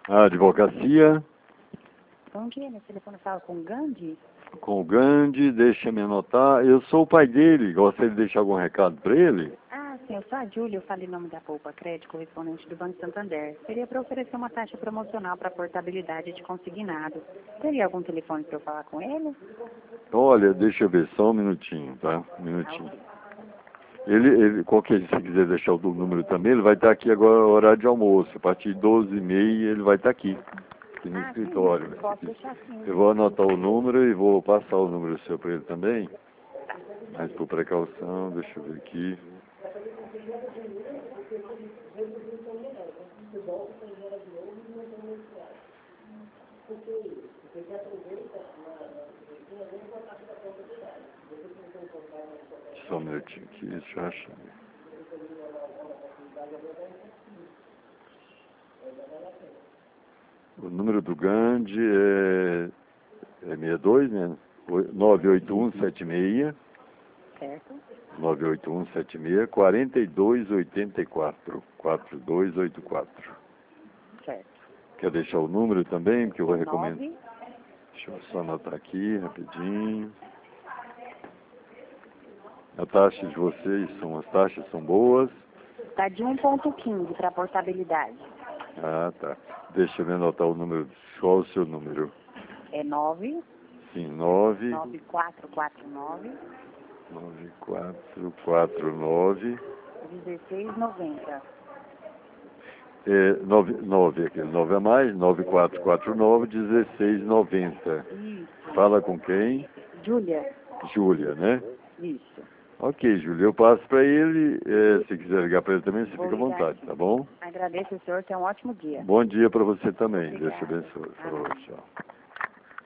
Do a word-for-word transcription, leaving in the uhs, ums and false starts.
A advocacia, Bom dia, meu telefone fala com o Gandhi? com o Gandhi, deixa-me anotar. Eu sou o pai dele, gostaria de deixar algum recado para ele? Ah, sim, eu sou a Júlia, eu falei em nome da Poupa Crédito, correspondente do Banco Santander. Seria para oferecer uma taxa promocional para portabilidade de consignado. Teria algum telefone para eu falar com ele? Olha, deixa eu ver, só um minutinho, tá? Um minutinho. Ele, ele, qualquer, se quiser deixar o número também, ele vai estar aqui agora no horário de almoço. A partir de doze e meia ele vai estar aqui, aqui no Ah, escritório. sim, posso deixar sim. Eu vou anotar o número e vou passar o número seu para ele também. Mas por precaução, deixa eu ver aqui. Só um minutinho aqui, deixa eu achar. O número do Gandhi é, é sessenta e dois, né? nove oito um sete seis, Certo? nove oito um sete seis, quatro dois oito quatro, quatro dois oito quatro. Certo. Quer deixar o número também, que eu vou É recomendar? nove. Deixa eu só anotar aqui, rapidinho. A taxa de vocês, são, as taxas são boas? Tá de um ponto quinze para portabilidade. Ah, tá. Deixa eu anotar o número. Qual o seu número? É nove. Sim, nove nove quatro quatro nove. nove quatro quatro nove dezesseis noventa. é, nove, nove, aquele nove a mais, nove quatro quatro nove, dezesseis noventa. Isso. Fala com quem? Júlia. Júlia, né? Isso. Ok, Júlia, eu passo para ele. É, se quiser ligar para ele também, você Vou fica à ligar vontade, aqui. tá bom? Agradeço o senhor, tenha um ótimo dia. Bom dia para você também. Deus te Obrigada. abençoe. Falou, Amém. tchau.